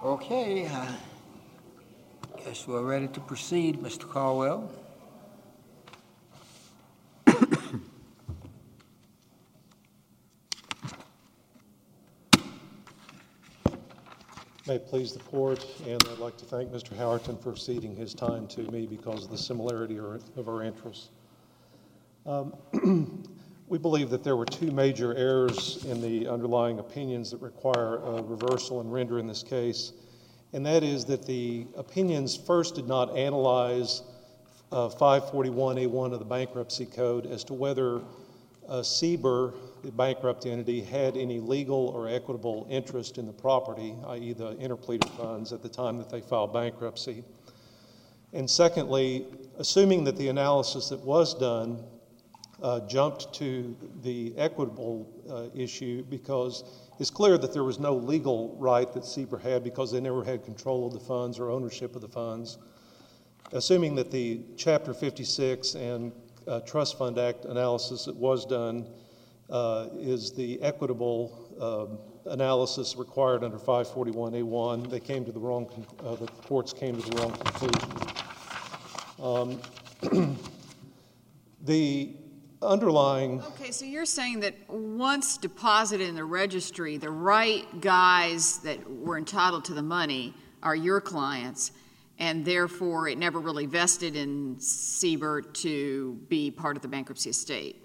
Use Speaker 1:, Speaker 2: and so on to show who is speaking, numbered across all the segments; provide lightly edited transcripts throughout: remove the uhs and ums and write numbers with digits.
Speaker 1: Okay, guess we're ready to proceed, Mr. Caldwell.
Speaker 2: May it please the court, and I'd like to thank Mr. Howerton for ceding his time to me because of the similarity of our interests. We believe that there were two major errors in the underlying opinions that require a reversal and render in this case, and that is that the opinions first did not analyze 541A1 of the Bankruptcy Code as to whether Sieber, the bankrupt entity, had any legal or equitable interest in the property, i.e. the interpleader funds, at the time that they filed bankruptcy. And secondly, assuming that the analysis that was done jumped to the equitable issue because it's clear that there was no legal right that Sieber had because they never had control of the funds or ownership of the funds. Assuming that the Chapter 56 and Trust Fund Act analysis that was done is the equitable analysis required under 541A1, they came to the wrong, the courts came to the wrong conclusion. The underlying...
Speaker 3: Okay, so you're saying that once deposited in the registry, the right guys that were entitled to the money are your clients, and therefore it never really vested in Sieber to be part of the bankruptcy estate.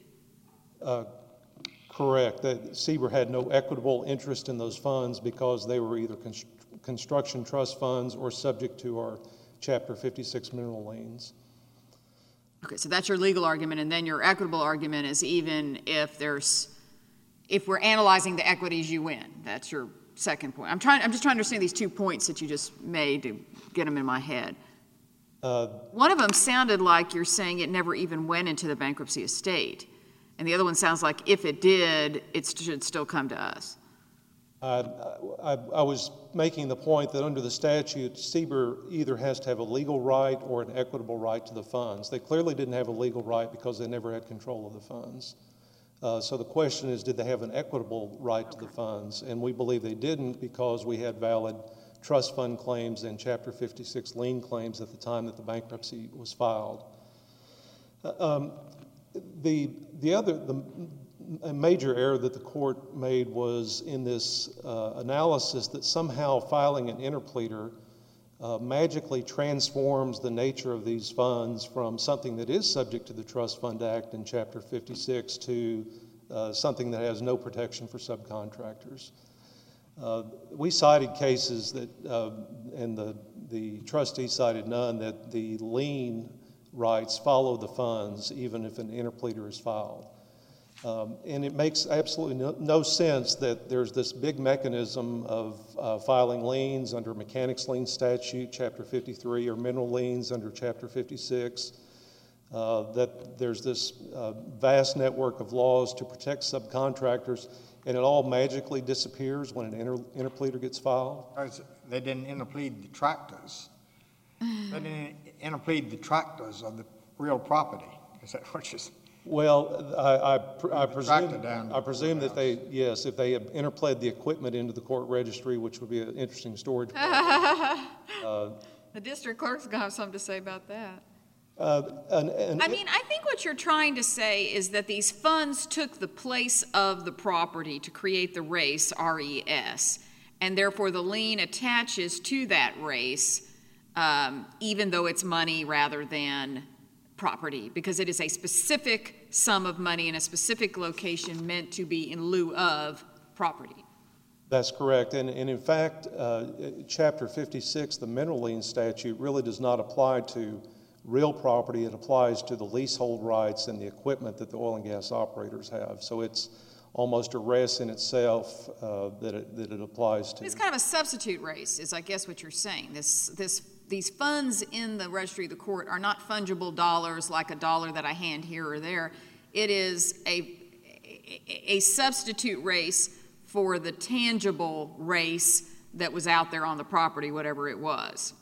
Speaker 2: Correct. That Sieber had no equitable interest in those funds because they were either construction trust funds or subject to our Chapter 56 mineral liens.
Speaker 3: Okay, so that's your legal argument, and then your equitable argument is even if we're analyzing the equities, you win. That's your second point. I'm just trying to understand these 2 points that you just made to get them in my head. One of them sounded like you're saying it never even went into the bankruptcy estate, and the other one sounds like if it did, it should still come to us.
Speaker 2: I was making the point that under the statute, Sieber either has to have a legal right or an equitable right to the funds. They clearly didn't have a legal right because they never had control of the funds. So the question is, did they have an equitable right to the funds? And we believe they didn't because we had valid trust fund claims and Chapter 56 lien claims at the time that the bankruptcy was filed. A major error that the court made was in this analysis that somehow filing an interpleader magically transforms the nature of these funds from something that is subject to the Trust Fund Act in Chapter 56 to something that has no protection for subcontractors. We cited cases that, and the trustee cited none, that the lien rights follow the funds even if an interpleader is filed. And it makes absolutely no sense that there's this big mechanism of filing liens under Mechanics Lien Statute, Chapter 53, or mineral liens under Chapter 56, that there's this vast network of laws to protect subcontractors, and it all magically disappears when an interpleader gets filed.
Speaker 1: They didn't interplead the tractors. They didn't interplead the tractors of the real property. Is that what you're saying?
Speaker 2: Well, I presume that they, yes, if they had interplayed the equipment into the court registry, which would be an interesting story.
Speaker 3: The district clerk's going to have something to say about that. I think what you're trying to say is that these funds took the place of the property to create the race, RES, and therefore the lien attaches to that race, even though it's money rather than property, because it is a specific sum of money in a specific location meant to be in lieu of property.
Speaker 2: That's correct. And in fact, Chapter 56, the mineral lien statute, really does not apply to real property. It applies to the leasehold rights and the equipment that the oil and gas operators have. So it's almost a res in itself that it applies to.
Speaker 3: It's kind of a substitute race, is I guess what you're saying. These funds in the registry of the court are not fungible dollars like a dollar that I hand here or there. It is a substitute race for the tangible race that was out there on the property, whatever it was.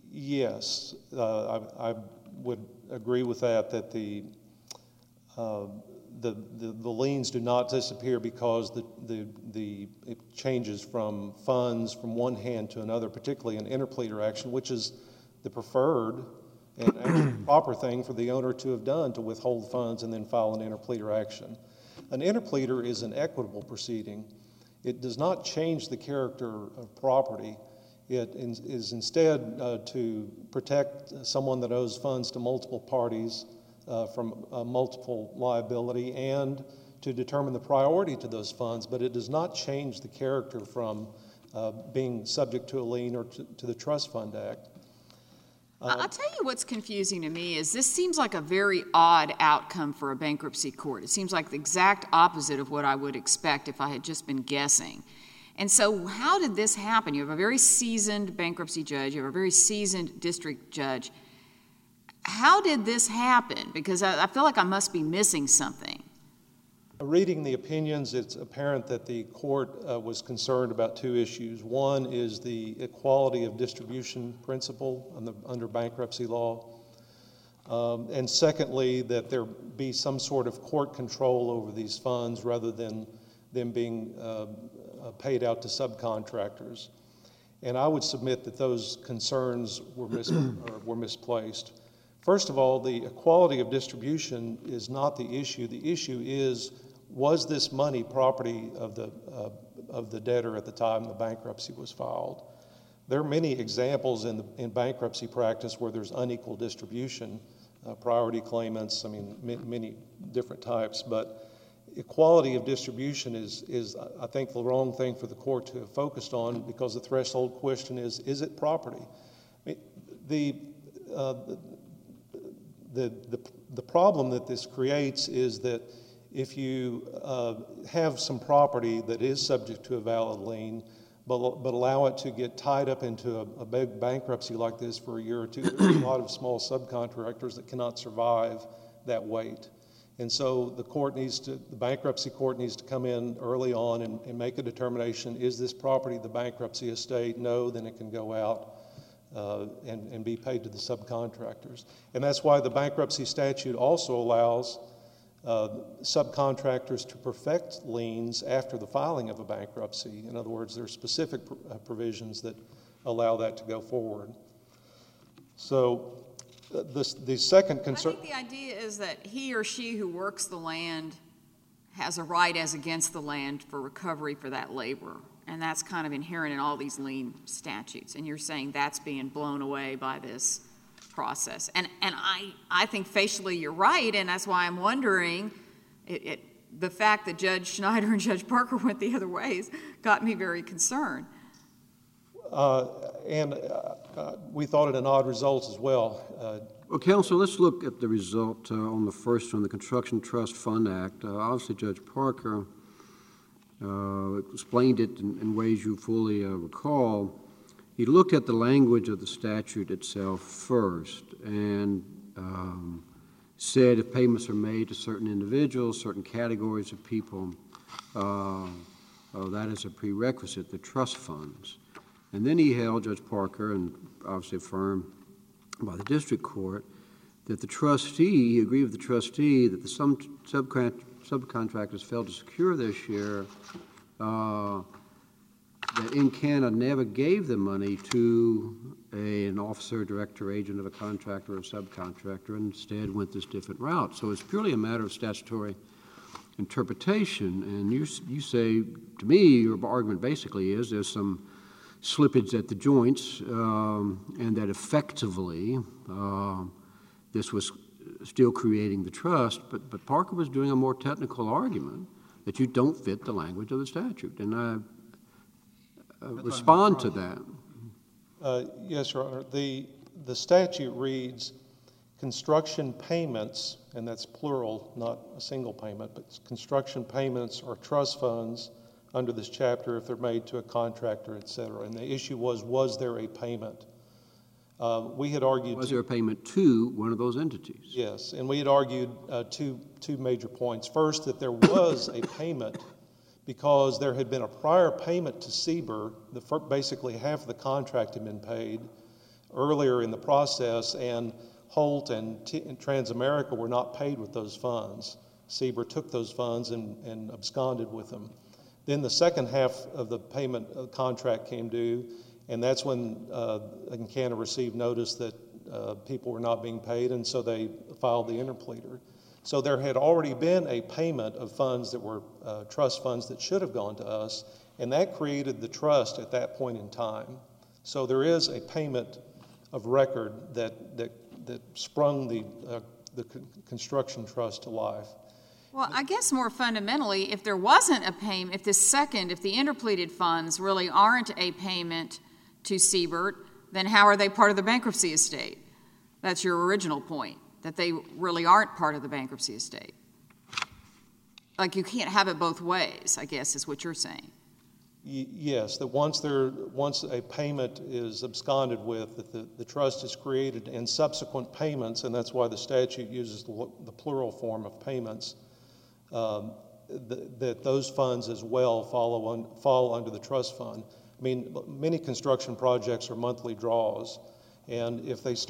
Speaker 2: Yes, I would agree with that, that the liens do not disappear because it changes from funds from one hand to another, particularly an interpleader action, which is the preferred and actually proper thing for the owner to have done, to withhold funds and then file an interpleader action. An interpleader is an equitable proceeding. It does not change the character of property. It is instead to protect someone that owes funds to multiple parties from multiple liability, and to determine the priority to those funds, but it does not change the character from being subject to a lien or to the Trust Fund Act.
Speaker 3: I'll tell you what's confusing to me is this seems like a very odd outcome for a bankruptcy court. It seems like the exact opposite of what I would expect if I had just been guessing. And so how did this happen? You have a very seasoned bankruptcy judge, you have a very seasoned district judge. How did this happen? Because I feel like I must be missing something.
Speaker 2: Reading the opinions, it's apparent that the court was concerned about two issues. One is the equality of distribution principle under bankruptcy law. And secondly, that there be some sort of court control over these funds rather than them being paid out to subcontractors. And I would submit that those concerns were misplaced. First of all, the equality of distribution is not the issue. The issue is, was this money property of the debtor at the time the bankruptcy was filed? There are many examples in bankruptcy practice where there's unequal distribution, priority claimants, I mean, many different types, but equality of distribution is, I think, the wrong thing for the court to have focused on, because the threshold question is it property? I mean, the problem that this creates is that if you have some property that is subject to a valid lien, but allow it to get tied up into a big bankruptcy like this for a year or two, there's a lot of small subcontractors that cannot survive that weight. And so the bankruptcy court needs to come in early on and make a determination, is this property the bankruptcy estate? No, then it can go out and be paid to the subcontractors. And that's why the bankruptcy statute also allows subcontractors to perfect liens after the filing of a bankruptcy. In other words, there are specific provisions that allow that to go forward. So the second concern... I
Speaker 3: think the idea is that he or she who works the land has a right as against the land for recovery for that labor. And that's kind of inherent in all these lien statutes. And you're saying that's being blown away by this process. And I think facially you're right, and that's why I'm wondering, the fact that Judge Schneider and Judge Parker went the other ways got me very concerned.
Speaker 2: And we thought it an odd result as well.
Speaker 4: Well, counsel, let's look at the result on the first one, the Construction Trust Fund Act. Obviously, Judge Parker explained it in ways you fully recall. He looked at the language of the statute itself first and said if payments are made to certain individuals, certain categories of people, that is a prerequisite, the trust funds. And then he held, Judge Parker, and obviously affirmed by the district court, that the trustee, he agreed with the trustee that the subcontractors failed to secure their share, that InCanada never gave the money to an officer, director, agent of a contractor or subcontractor, and instead went this different route. So it's purely a matter of statutory interpretation. And you say, to me, your argument basically is there's some slippage at the joints, and that effectively this was still creating the trust, but Parker was doing a more technical argument that you don't fit the language of the statute. And I respond to that.
Speaker 2: Yes, Your Honor. The statute reads construction payments, and that's plural, not a single payment, but construction payments are trust funds under this chapter if they're made to a contractor, et cetera. And the issue was there a payment? We had argued...
Speaker 4: Was there a payment to one of those entities?
Speaker 2: Yes, and we had argued two major points. First, that there was a payment because there had been a prior payment to Sieber, basically half of the contract had been paid earlier in the process, and Holt and Transamerica were not paid with those funds. Sieber took those funds and absconded with them. Then the second half of the payment contract came due, and that's when Encana received notice that people were not being paid, and so they filed the interpleader. So there had already been a payment of funds that were trust funds that should have gone to us, and that created the trust at that point in time. So there is a payment of record that sprung the construction trust to life.
Speaker 3: Well, I guess more fundamentally, if there wasn't a payment, if the interpleaded funds really aren't a payment to Siebert, then how are they part of the bankruptcy estate? That's your original point, that they really aren't part of the bankruptcy estate. Like, you can't have it both ways, I guess, is what you're saying.
Speaker 2: Yes, that once a payment is absconded with, that the trust is created, and subsequent payments, and that's why the statute uses the plural form of payments, that those funds as well fall under the trust fund. I mean, many construction projects are monthly draws, and if the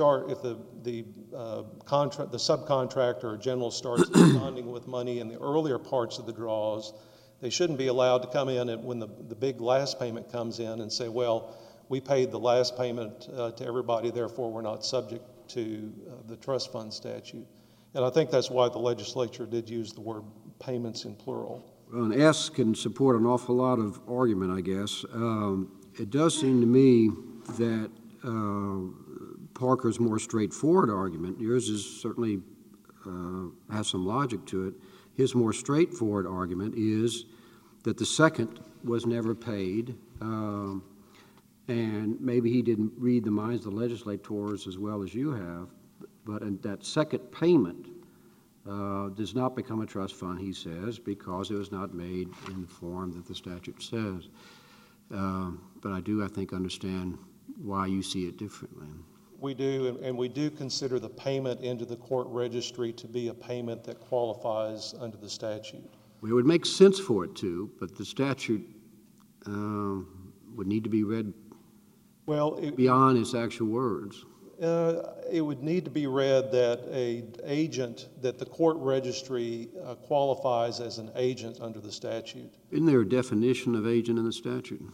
Speaker 2: subcontractor or general starts absconding with money in the earlier parts of the draws, they shouldn't be allowed to come in and when the big last payment comes in and say, well, we paid the last payment to everybody, therefore we're not subject to the trust fund statute. And I think that's why the legislature did use the word payments in plural.
Speaker 4: Well, an S can support an awful lot of argument, I guess. It does seem to me that Parker's more straightforward argument, yours is certainly has some logic to it. His more straightforward argument is that the second was never paid, and maybe he didn't read the minds of the legislators as well as you have, but that second payment does not become a trust fund, he says, because it was not made in the form that the statute says. But I think, understand why you see it differently.
Speaker 2: We do, and we do consider the payment into the court registry to be a payment that qualifies under the statute.
Speaker 4: Well, it would make sense for it to, but the statute would need to be read beyond its actual words.
Speaker 2: It would need to be read that that the court registry qualifies as an agent under the statute.
Speaker 4: Isn't there a definition of agent in the statute?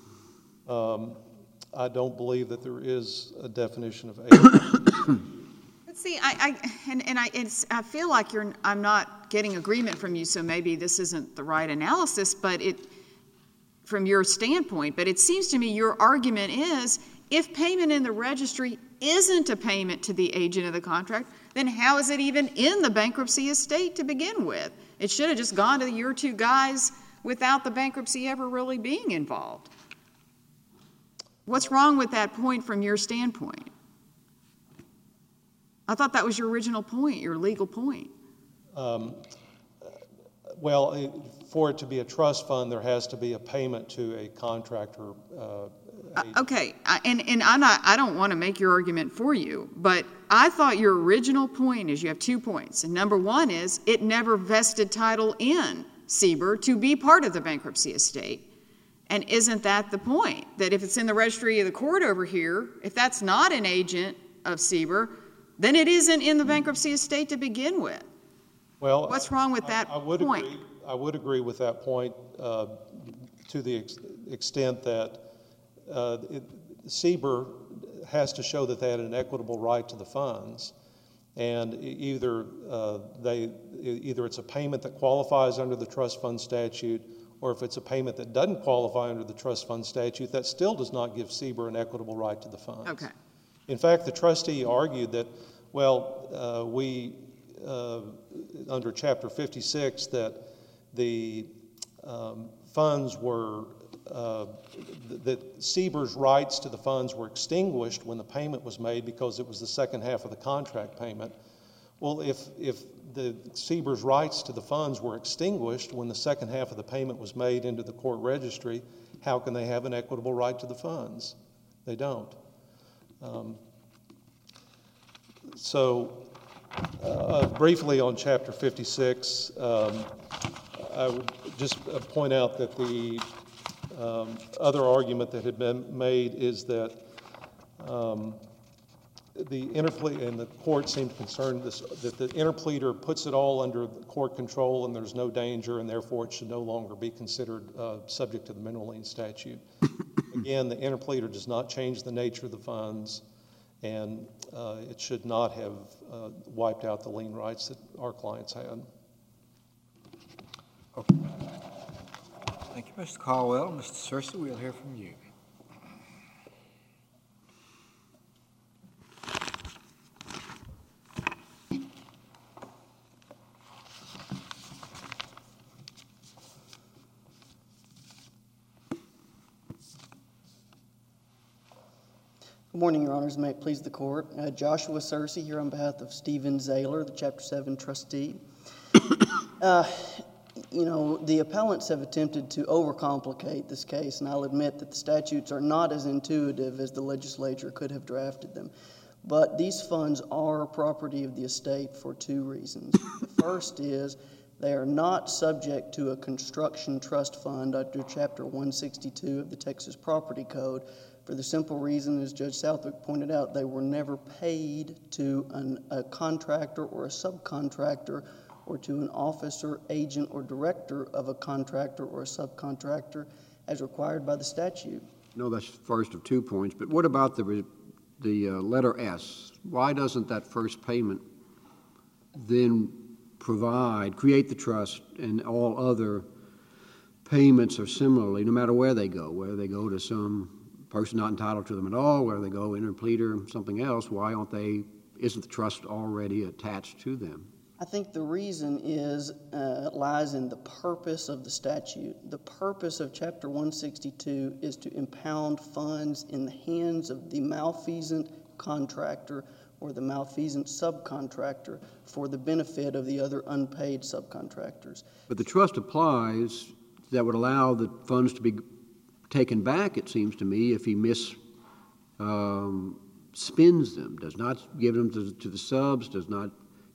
Speaker 2: I don't believe that there is a definition of agent.
Speaker 3: See, I feel like I'm not getting agreement from you, so maybe this isn't the right analysis, but from your standpoint, but it seems to me your argument is if payment in the registry isn't a payment to the agent of the contract, then how is it even in the bankruptcy estate to begin with? It should have just gone to your two guys without the bankruptcy ever really being involved. What's wrong with that point from your standpoint? I thought that was your original point, your legal point.
Speaker 2: Well, for it to be a trust fund, there has to be a payment to a contractor.
Speaker 3: Okay, and I don't want to make your argument for you, but I thought your original point is you have 2 points. And number one is it never vested title in Sieber to be part of the bankruptcy estate. And isn't that the point? That if it's in the registry of the court over here, if that's not an agent of Sieber, then it isn't in the bankruptcy estate to begin with.
Speaker 2: Well,
Speaker 3: what's wrong with that point?
Speaker 2: I would agree with that point to the extent that Sieber has to show that they had an equitable right to the funds, and either it's a payment that qualifies under the trust fund statute, or if it's a payment that doesn't qualify under the trust fund statute, that still does not give Sieber an equitable right to the funds.
Speaker 3: Okay.
Speaker 2: In fact, the trustee argued that, we under Chapter 56, that the funds were, that Sieber's rights to the funds were extinguished when the payment was made because it was the second half of the contract payment. Well, if the Sieber's rights to the funds were extinguished when the second half of the payment was made into the court registry, how can they have an equitable right to the funds? They don't. Briefly on Chapter 56, I would just point out that the other argument that had been made is that the interpleader and the court seemed concerned that the interpleader puts it all under court control and there's no danger, and therefore it should no longer be considered subject to the mineral lien statute. Again, the interpleader does not change the nature of the funds, and it should not have wiped out the lien rights that our clients had.
Speaker 1: Okay. Thank you, Mr. Caldwell. Mr. Searcy, we'll hear from you.
Speaker 5: Good morning, Your Honors. May it please the Court. Joshua Searcy here on behalf of Stephen Zahler, the Chapter 7 trustee. The appellants have attempted to overcomplicate this case, and I'll admit that the statutes are not as intuitive as the legislature could have drafted them. But these funds are property of the estate for two reasons. The first is they are not subject to a construction trust fund under Chapter 162 of the Texas Property Code, for the simple reason, as Judge Southwick pointed out, they were never paid to a contractor or a subcontractor or to an officer, agent, or director of a contractor or a subcontractor as required by the statute.
Speaker 4: No, that's the first of 2 points. But what about the letter S? Why doesn't that first payment then create the trust, and all other payments are similarly, no matter where they go, whether they go to some person not entitled to them at all, whether they go interpleader, something else, isn't the trust already attached to them?
Speaker 5: I think the reason lies in the purpose of the statute. The purpose of Chapter 162 is to impound funds in the hands of the malfeasant contractor or the malfeasant subcontractor for the benefit of the other unpaid subcontractors.
Speaker 4: But the trust applies that would allow the funds to be taken back, it seems to me, if he spins them, does not give them to the subs, does not,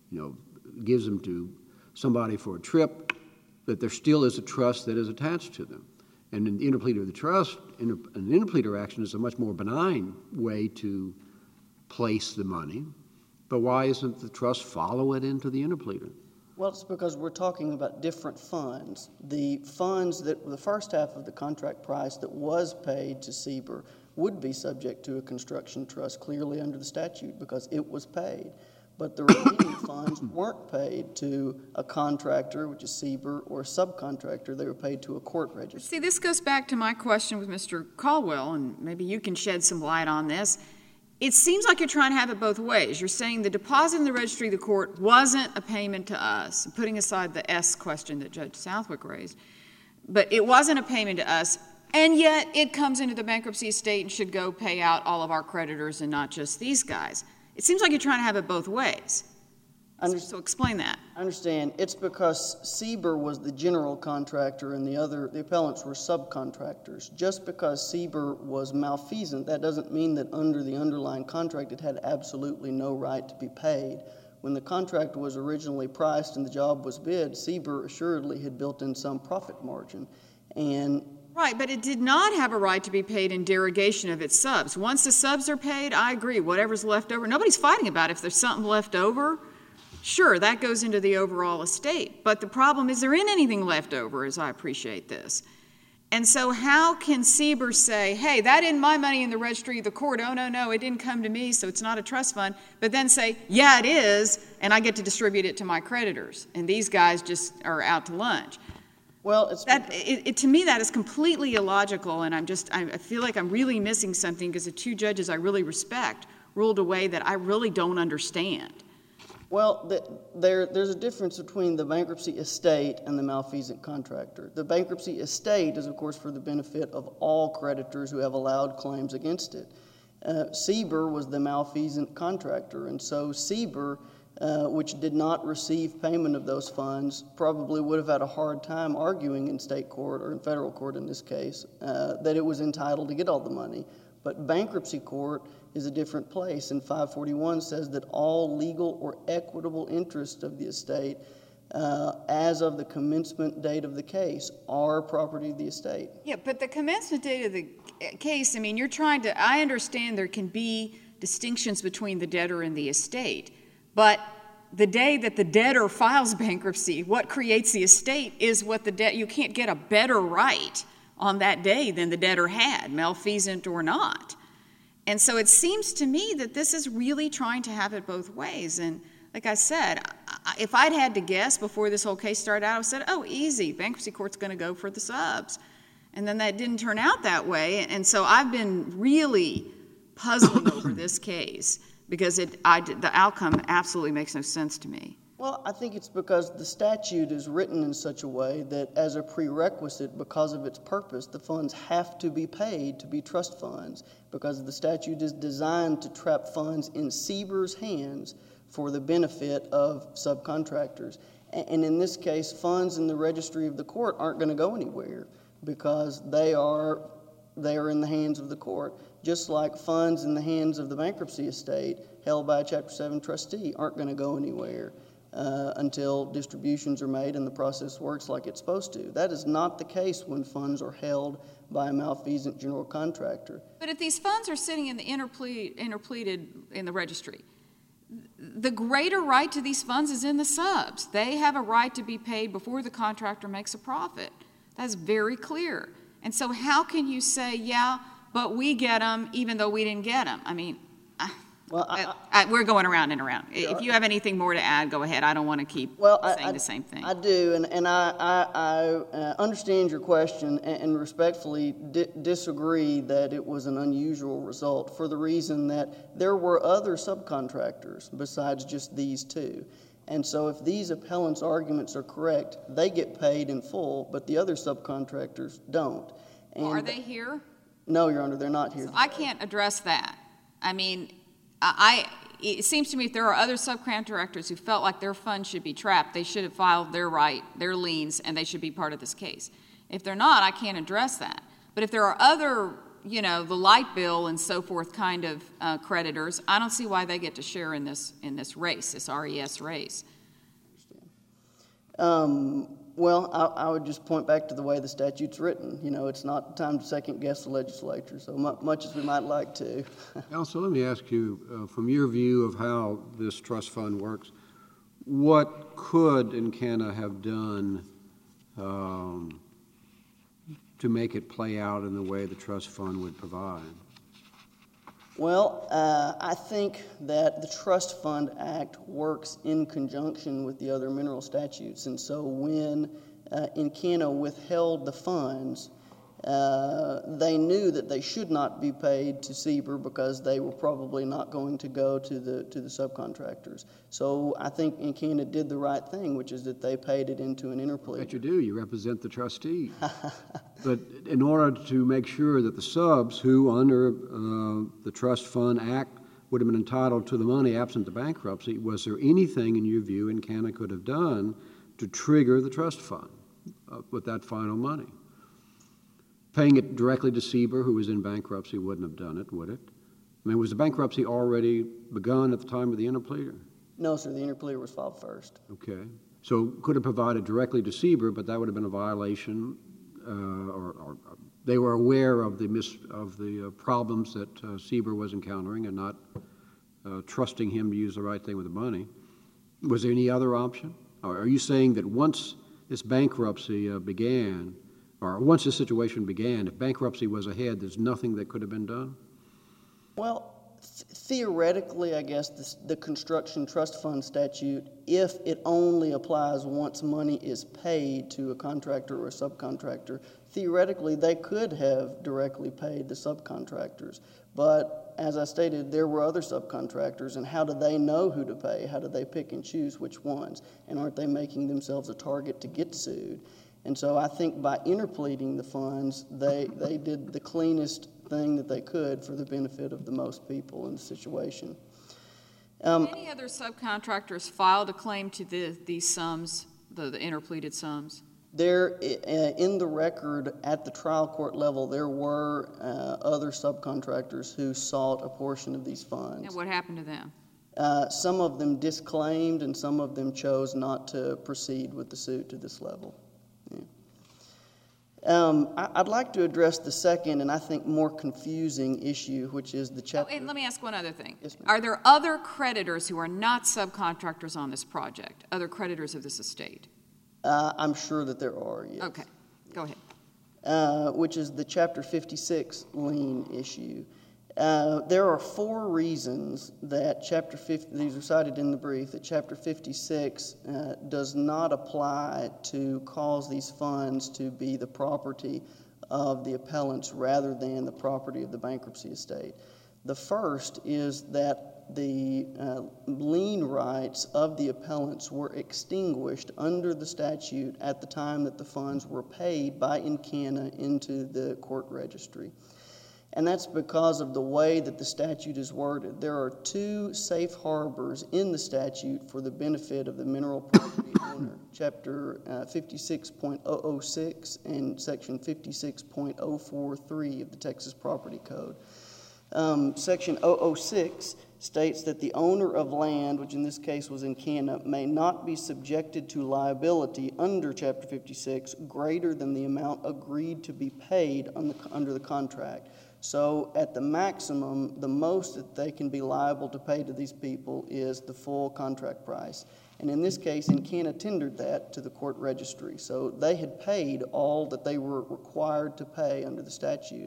Speaker 4: gives them to somebody for a trip, that there still is a trust that is attached to them. And in the interpleader of the trust, an interpleader action is a much more benign way to place the money. But why isn't the trust follow it into the interpleader?
Speaker 5: Well, it's because we're talking about different funds. The funds that the first half of the contract price that was paid to Sieber would be subject to a construction trust clearly under the statute because it was paid. But the remaining funds weren't paid to a contractor, which is Sieber, or a subcontractor. They were paid to a court register.
Speaker 3: See, this goes back to my question with Mr. Caldwell, and maybe you can shed some light on this. It seems like you're trying to have it both ways. You're saying the deposit in the registry of the court wasn't a payment to us, putting aside the S question that Judge Southwick raised, but it wasn't a payment to us, and yet it comes into the bankruptcy estate and should go pay out all of our creditors and not just these guys. It seems like you're trying to have it both ways. So explain that.
Speaker 5: I understand. It's because Sieber was the general contractor and the appellants were subcontractors. Just because Sieber was malfeasant, that doesn't mean that under the underlying contract it had absolutely no right to be paid. When the contract was originally priced and the job was bid, Sieber assuredly had built in some profit margin.
Speaker 3: Right, but it did not have a right to be paid in derogation of its subs. Once the subs are paid, I agree, whatever's left over. Nobody's fighting about it. If there's something left over, sure, that goes into the overall estate. But the problem is there isn't anything left over, as I appreciate this. And so how can Sieber say, hey, that isn't my money in the registry of the court. Oh, no, it didn't come to me, so it's not a trust fund. But then say, yeah, it is, and I get to distribute it to my creditors. And these guys just are out to lunch.
Speaker 5: Well,
Speaker 3: to me, that is completely illogical, and I feel like I'm really missing something because the two judges I really respect ruled a way that I really don't understand.
Speaker 5: Well, there's a difference between the bankruptcy estate and the malfeasant contractor. The bankruptcy estate is, of course, for the benefit of all creditors who have allowed claims against it. Sieber was the malfeasant contractor, and so Sieber, which did not receive payment of those funds, probably would have had a hard time arguing in state court, or in federal court in this case, that it was entitled to get all the money. But bankruptcy court is a different place, and 541 says that all legal or equitable interests of the estate, as of the commencement date of the case, are property of the estate.
Speaker 3: Yeah, but the commencement date of the case, I mean, you're trying to, I understand there can be distinctions between the debtor and the estate. But the day that the debtor files bankruptcy, what creates the estate is what the debt, you can't get a better right on that day than the debtor had, malfeasant or not. And so it seems to me that this is really trying to have it both ways. And like I said, if I'd had to guess before this whole case started out, I said, oh, easy, bankruptcy court's going to go for the subs. And then that didn't turn out that way. And so I've been really puzzling over this case because the outcome absolutely makes no sense to me.
Speaker 5: Well, I think it's because the statute is written in such a way that as a prerequisite, because of its purpose, the funds have to be paid to be trust funds, because the statute is designed to trap funds in CBER's hands for the benefit of subcontractors. And in this case, funds in the registry of the court aren't going to go anywhere because they are in the hands of the court, just like funds in the hands of the bankruptcy estate held by a Chapter 7 trustee aren't going to go anywhere until distributions are made and the process works like it's supposed to. That is not the case when funds are held by a malfeasant general contractor.
Speaker 3: But if these funds are sitting in the interpleaded in the registry, the greater right to these funds is in the subs. They have a right to be paid before the contractor makes a profit. That's very clear. And so how can you say, yeah, but we get them even though we didn't get them? I mean, we're going around and around. If you have anything more to add, go ahead. I don't want to keep saying the same thing.
Speaker 5: I do, and I understand your question and respectfully disagree that it was an unusual result for the reason that there were other subcontractors besides just these two. And so if these appellants' arguments are correct, they get paid in full, but the other subcontractors don't. And
Speaker 3: are they here?
Speaker 5: No, Your Honor, they're not here.
Speaker 3: So I can't address that. I mean, it seems to me if there are other subcontractors who felt like their funds should be trapped, they should have filed their liens, and they should be part of this case. If they're not, I can't address that. But if there are other, the light bill and so forth kind of creditors, I don't see why they get to share in this race, this RES race.
Speaker 5: Well, I would just point back to the way the statute's written. It's not time to second-guess the legislature, so much as we might like to.
Speaker 4: Counsel, let me ask you, from your view of how this trust fund works, what could Encana have done to make it play out in the way the trust fund would provide?
Speaker 5: Well, I think that the Trust Fund Act works in conjunction with the other mineral statutes, and so when Encana withheld the funds, they knew that they should not be paid to CBER because they were probably not going to go to the subcontractors. So I think Encana did the right thing, which is that they paid it into an interpleader.
Speaker 4: I bet you do. You represent the trustee. But in order to make sure that the subs, who under the Trust Fund Act would have been entitled to the money absent the bankruptcy, was there anything in your view Encana could have done to trigger the trust fund with that final money? Paying it directly to CBER, who was in bankruptcy, wouldn't have done it, would it? I mean, was the bankruptcy already begun at the time of the interpleader?
Speaker 5: No, sir. The interpleader was filed first. Okay.
Speaker 4: So could have provided directly to CBER, but that would have been a violation, or they were aware of the problems that CBER was encountering and not trusting him to use the right thing with the money. Was there any other option? Or are you saying that once this bankruptcy began, or once this situation began, if bankruptcy was ahead, there's nothing that could have been done?
Speaker 5: Well, theoretically, I guess the construction trust fund statute, if it only applies once money is paid to a contractor or a subcontractor, theoretically they could have directly paid the subcontractors. But as I stated, there were other subcontractors, and how do they know who to pay? How do they pick and choose which ones? And aren't they making themselves a target to get sued? And so I think by interpleading the funds, they did the cleanest thing that they could for the benefit of the most people in the situation.
Speaker 3: Any other subcontractors filed a claim to these sums, the interpleaded sums?
Speaker 5: There, in the record at the trial court level, there were other subcontractors who sought a portion of these funds.
Speaker 3: And what happened to them?
Speaker 5: Some of them disclaimed, and some of them chose not to proceed with the suit to this level. I'd like to address the second and I think more confusing issue, which is the chapter.
Speaker 3: And let me ask one other thing.
Speaker 5: Yes, ma'am.
Speaker 3: Are there other creditors who are not subcontractors on this project, other creditors of this estate?
Speaker 5: I'm sure that there are, yes.
Speaker 3: Okay, go ahead.
Speaker 5: Which is the Chapter 56 lien issue. There are 4 reasons that Chapter 50, these are cited in the brief, that Chapter 56 does not apply to cause these funds to be the property of the appellants rather than the property of the bankruptcy estate. The first is that the lien rights of the appellants were extinguished under the statute at the time that the funds were paid by Encana into the court registry. And that's because of the way that the statute is worded. There are 2 safe harbors in the statute for the benefit of the mineral property owner, Chapter 56.006 and Section 56.043 of the Texas Property Code. Section 006 states that the owner of land, which in this case was Encana, may not be subjected to liability under Chapter 56 greater than the amount agreed to be paid under the contract. So at the maximum, the most that they can be liable to pay to these people is the full contract price. And in this case, Encana tendered that to the court registry. So they had paid all that they were required to pay under the statute.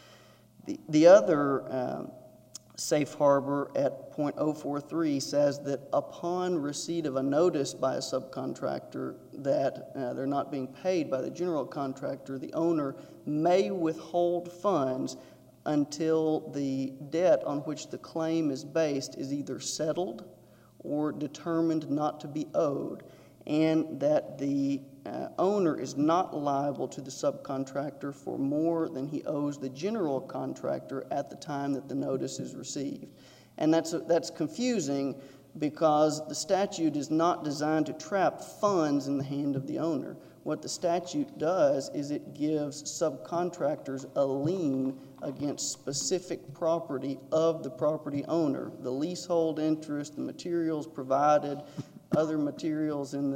Speaker 5: The other safe harbor at .043 says that upon receipt of a notice by a subcontractor that they're not being paid by the general contractor, the owner may withhold funds until the debt on which the claim is based is either settled or determined not to be owed, and that the owner is not liable to the subcontractor for more than he owes the general contractor at the time that the notice is received. And that's confusing because the statute is not designed to trap funds in the hand of the owner. What the statute does is it gives subcontractors a lien against specific property of the property owner, the leasehold interest, the materials provided, other materials in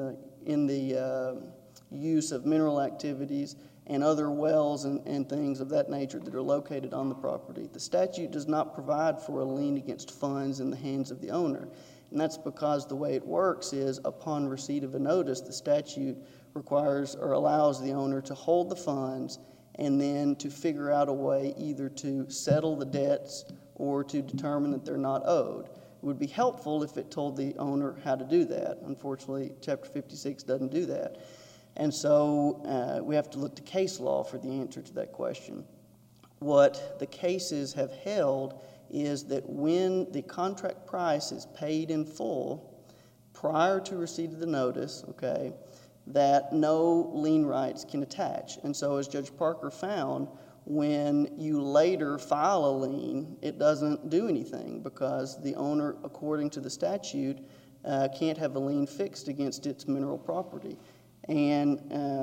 Speaker 5: the use of mineral activities, and other wells and things of that nature that are located on the property. The statute does not provide for a lien against funds in the hands of the owner. And that's because the way it works is upon receipt of a notice, the statute requires or allows the owner to hold the funds and then to figure out a way either to settle the debts or to determine that they're not owed. It would be helpful if it told the owner how to do that. Unfortunately, Chapter 56 doesn't do that. And so we have to look to case law for the answer to that question. What the cases have held is that when the contract price is paid in full prior to receipt of the notice, okay, that no lien rights can attach. And so as Judge Parker found, when you later file a lien, it doesn't do anything because the owner, according to the statute, can't have a lien fixed against its mineral property. And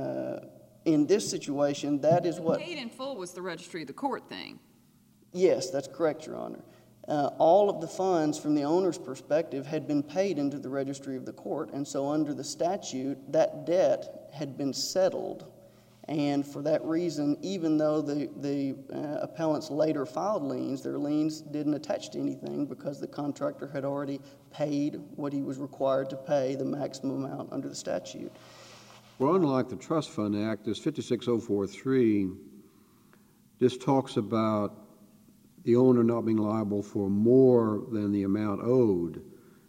Speaker 5: in this situation, that is what...
Speaker 3: Paid in full was the registry of the court thing.
Speaker 5: Yes, that's correct, Your Honor. All of the funds from the owner's perspective had been paid into the registry of the court, and so under the statute, that debt had been settled. And for that reason, even though the appellants later filed liens, their liens didn't attach to anything because the contractor had already paid what he was required to pay, the maximum amount under the statute.
Speaker 4: Well, unlike the Trust Fund Act, this 56043, this talks about the owner not being liable for more than the amount owed.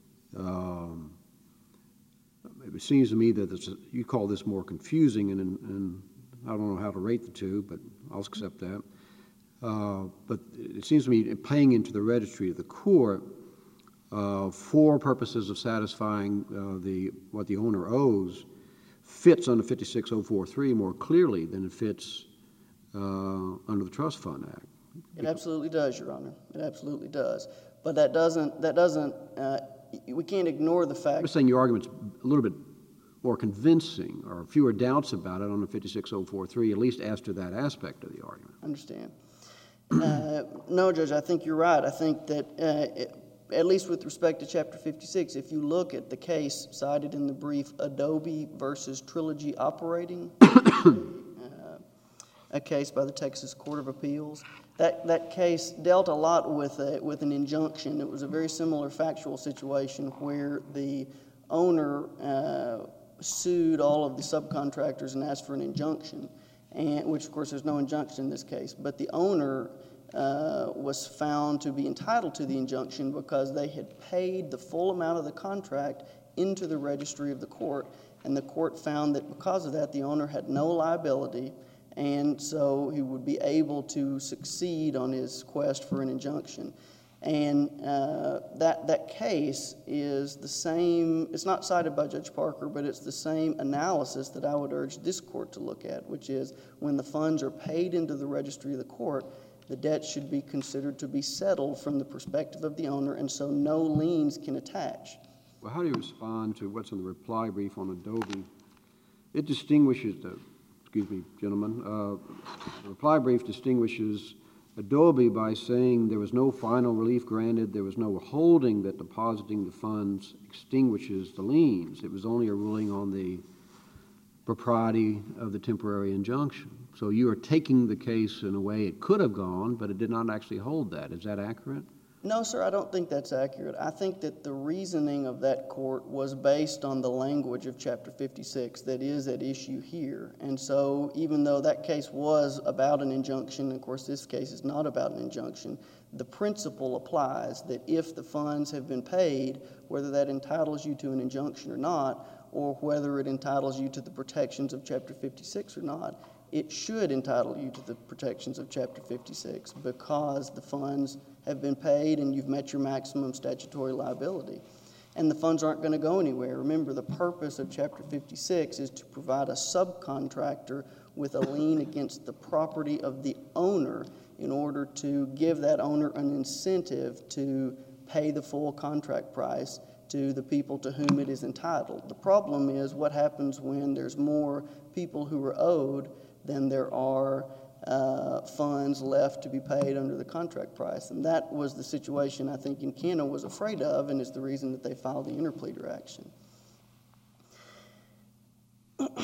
Speaker 4: It seems to me that you call this more confusing, and I don't know how to rate the two, but I'll accept that. But it seems to me paying into the registry of the court for purposes of satisfying what the owner owes fits under 56043 more clearly than it fits under the Trust Fund Act.
Speaker 5: It absolutely does, Your Honor. It absolutely does. But that doesn't, we can't ignore the fact...
Speaker 4: I'm saying your argument's a little bit more convincing or fewer doubts about it on the 56043, at least as to that aspect of the argument.
Speaker 5: I understand. No, Judge, I think you're right. I think that, at least with respect to Chapter 56, if you look at the case cited in the brief, Adobe versus Trilogy Operating, a case by the Texas Court of Appeals. That case dealt a lot with an injunction. It was a very similar factual situation where the owner sued all of the subcontractors and asked for an injunction, which, of course, there's no injunction in this case. But the owner was found to be entitled to the injunction because they had paid the full amount of the contract into the registry of the court, and the court found that because of that, the owner had no liability, and so he would be able to succeed on his quest for an injunction. And that case is the same, it's not cited by Judge Parker, but it's the same analysis that I would urge this court to look at, which is when the funds are paid into the registry of the court, the debt should be considered to be settled from the perspective of the owner, and so no liens can attach.
Speaker 4: Well, how do you respond to what's in the reply brief on Adobe? It distinguishes gentlemen, the reply brief distinguishes Adobe by saying there was no final relief granted, there was no holding that depositing the funds extinguishes the liens. It was only a ruling on the propriety of the temporary injunction. So you are taking the case in a way it could have gone, but it did not actually hold that. Is that accurate?
Speaker 5: No, sir, I don't think that's accurate. I think that the reasoning of that court was based on the language of Chapter 56 that is at issue here. And so even though that case was about an injunction, of course this case is not about an injunction, the principle applies that if the funds have been paid, whether that entitles you to an injunction or not, or whether it entitles you to the protections of Chapter 56 or not, it should entitle you to the protections of Chapter 56 because the funds have been paid and you've met your maximum statutory liability. And the funds aren't going to go anywhere. Remember, the purpose of Chapter 56 is to provide a subcontractor with a lien against the property of the owner in order to give that owner an incentive to pay the full contract price to the people to whom it is entitled. The problem is what happens when there's more people who are owed than there are funds left to be paid under the contract price. And that was the situation I think Encana was afraid of, and is the reason that they filed the interpleader action. All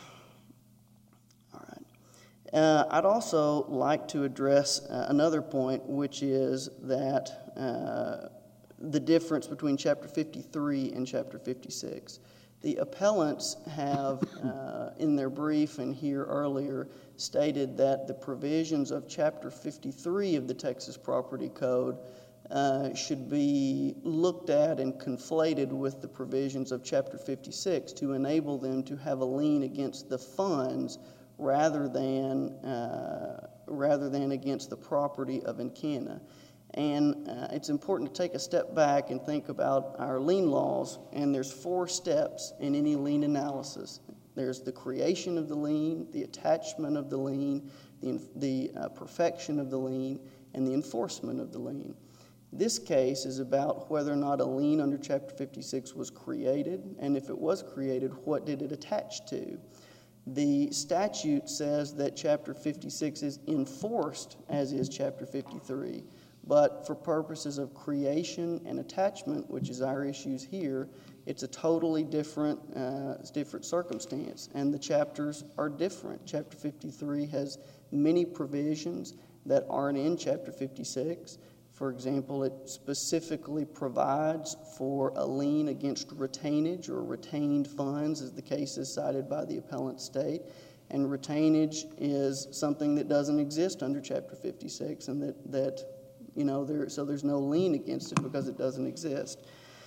Speaker 5: right. I'd also like to address another point, which is that the difference between Chapter 53 and Chapter 56. The appellants have, in their brief and here earlier, stated that the provisions of Chapter 53 of the Texas Property Code should be looked at and conflated with the provisions of Chapter 56 to enable them to have a lien against the funds rather than against the property of Encana. And it's important to take a step back and think about our lien laws, and there's 4 steps in any lien analysis. There's the creation of the lien, the attachment of the lien, the perfection of the lien, and the enforcement of the lien. This case is about whether or not a lien under Chapter 56 was created, and if it was created, what did it attach to? The statute says that Chapter 56 is enforced, as is Chapter 53. But for purposes of creation and attachment, which is our issues here, it's a totally different circumstance, and the chapters are different. Chapter 53 has many provisions that aren't in Chapter 56. For example, it specifically provides for a lien against retainage or retained funds, as the case is cited by the appellant state. And retainage is something that doesn't exist under Chapter 56, and so there's no lien against it because it doesn't exist.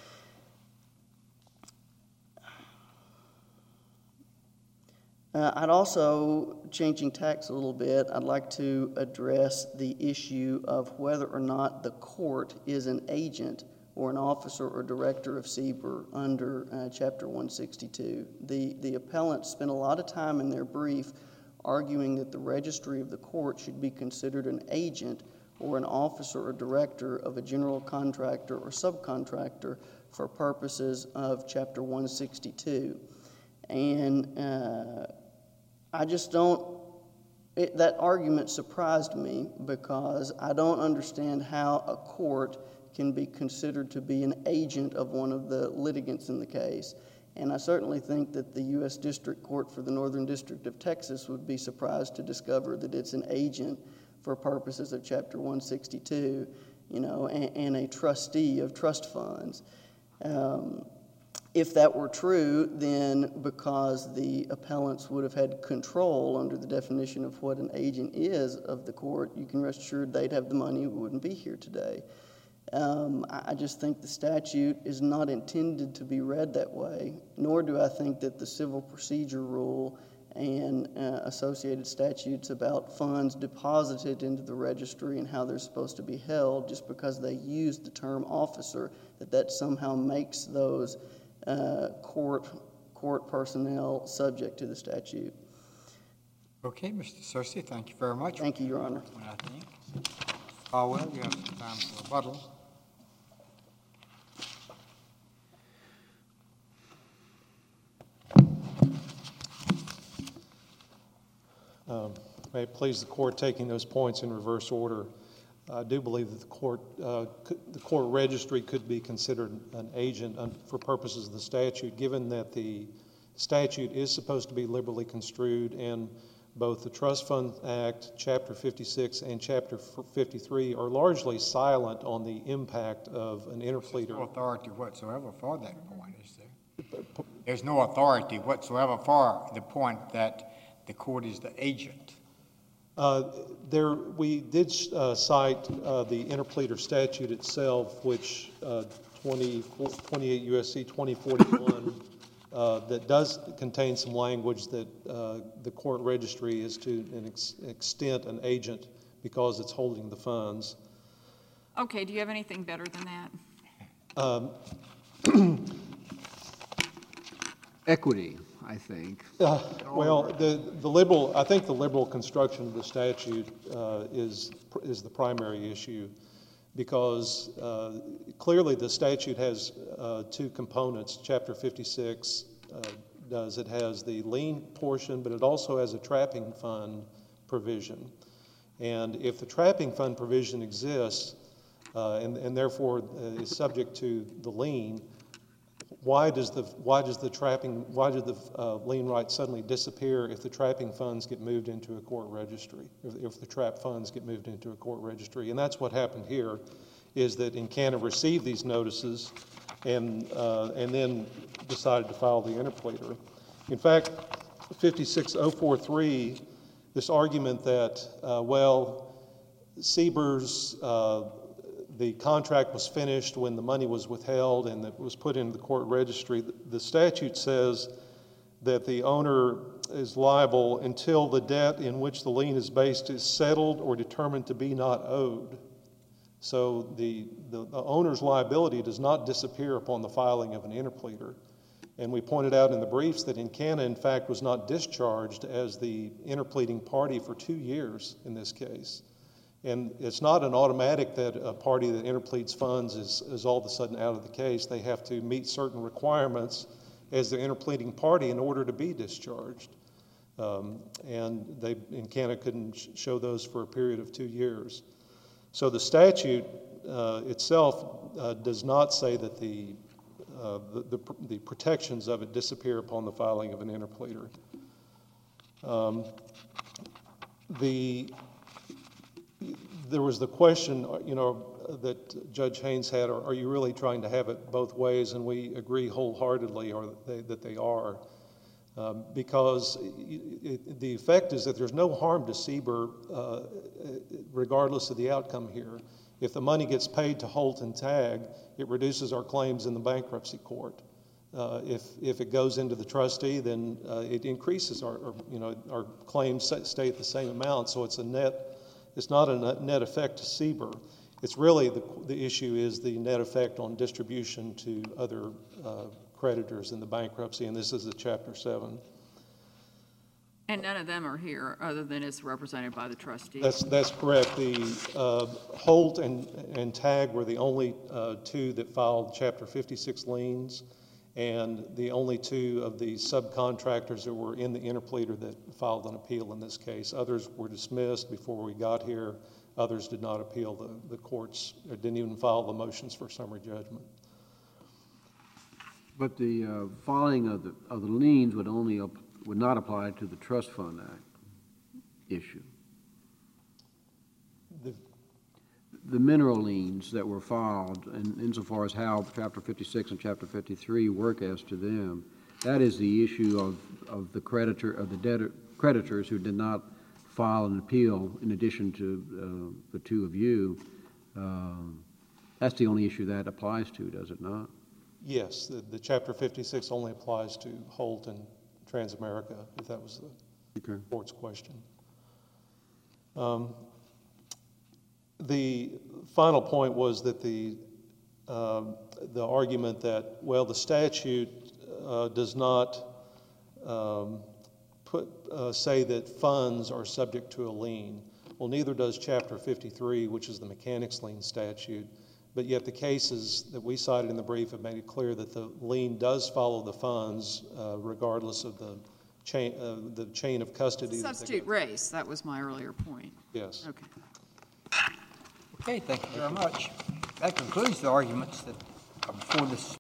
Speaker 5: I'd also, changing tacks a little bit, I'd like to address the issue of whether or not the court is an agent or an officer or director of CBER under Chapter 162. The appellants spent a lot of time in their brief arguing that the registry of the court should be considered an agent or an officer or director of a general contractor or subcontractor for purposes of Chapter 162. And I just don't, that argument surprised me because I don't understand how a court can be considered to be an agent of one of the litigants in the case. And I certainly think that the U.S. District Court for the Northern District of Texas would be surprised to discover that it's an agent for purposes of Chapter 162, and a trustee of trust funds. If that were true, then because the appellants would have had control under the definition of what an agent is of the court, you can rest assured they'd have the money and wouldn't be here today. I just think the statute is not intended to be read that way, nor do I think that the civil procedure rule and associated statutes about funds deposited into the registry and how they're supposed to be held just because they use the term officer, that somehow makes those court personnel subject to the statute.
Speaker 1: Okay, Mr. Searcy, thank you very much.
Speaker 5: Thank you, Your Honor.
Speaker 1: Caldwell, you have some time for rebuttal.
Speaker 2: May it please the court, taking those points in reverse order, I do believe that the court registry could be considered an agent for purposes of the statute, given that the statute is supposed to be liberally construed, and both the Trust Fund Act, Chapter 56 and Chapter 53 are largely silent on the impact of an interpleader.
Speaker 1: There's no authority whatsoever for that point, is there? There's no authority whatsoever for the point that the court is the agent.
Speaker 2: We did cite the interpleader statute itself, which 28 U.S.C. 2041, that does contain some language that the court registry is to an extent an agent because it's holding the funds.
Speaker 3: Okay, do you have anything better than that?
Speaker 4: Equity, I think.
Speaker 2: Well, I think the liberal construction of the statute is the primary issue, because clearly the statute has two components. Chapter 56 it has the lien portion, but it also has a trapping fund provision. And if the trapping fund provision exists and therefore is subject to the lien, why does the lien right suddenly disappear if the trapping funds get moved into a court registry, if the trap funds get moved into a court registry? And that's what happened here, is that Encana received these notices and then decided to file the interpleader. In fact, 56043, this argument that, Siebers, the contract was finished when the money was withheld and it was put into the court registry. The statute says that the owner is liable until the debt in which the lien is based is settled or determined to be not owed. So the owner's liability does not disappear upon the filing of an interpleader. And we pointed out in the briefs that Encana, in fact, was not discharged as the interpleading party for 2 years in this case. And it's not an automatic that a party that interpleads funds is all of a sudden out of the case. They have to meet certain requirements as the interpleading party in order to be discharged. And Encana couldn't show those for a period of 2 years. So the statute itself does not say that the protections of it disappear upon the filing of an interpleader. There was the question, that Judge Haynes had, are you really trying to have it both ways? And we agree wholeheartedly that they are. Because the effect is that there's no harm to Sieber regardless of the outcome here. If the money gets paid to Holt and Tagg, it reduces our claims in the bankruptcy court. If it goes into the trustee, then it increases our claims stay at the same amount. So it's not a net effect to Sieber. It's really the issue is the net effect on distribution to other creditors in the bankruptcy, and this is a Chapter 7.
Speaker 3: And none of them are here other than it's represented by the trustee.
Speaker 2: That's correct. The Holt and Tagg were the only two that filed Chapter 56 liens, and the only two of the subcontractors that were in the interpleader that filed an appeal in this case. Others were dismissed before we got here. Others did not appeal. The courts didn't even file the motions for summary judgment.
Speaker 4: But the filing of the liens would not apply to the Trust Fund Act issue. The mineral liens that were filed, and insofar as how Chapter 56 and Chapter 53 work as to them, that is the issue of the creditors who did not file an appeal in addition to the two of you. That's the only issue that applies to, does it not?
Speaker 2: Yes, the Chapter 56 only applies to Holt and Transamerica, if that was the court's question. The final point was that the argument that, well, the statute does not say that funds are subject to a lien. Well, neither does Chapter 53, which is the mechanics lien statute, but yet the cases that we cited in the brief have made it clear that the lien does follow the funds regardless of the chain of custody.
Speaker 3: Substitute race, that was my earlier point.
Speaker 2: Yes.
Speaker 3: Okay.
Speaker 1: Okay, thank you very much. That concludes the arguments that are before this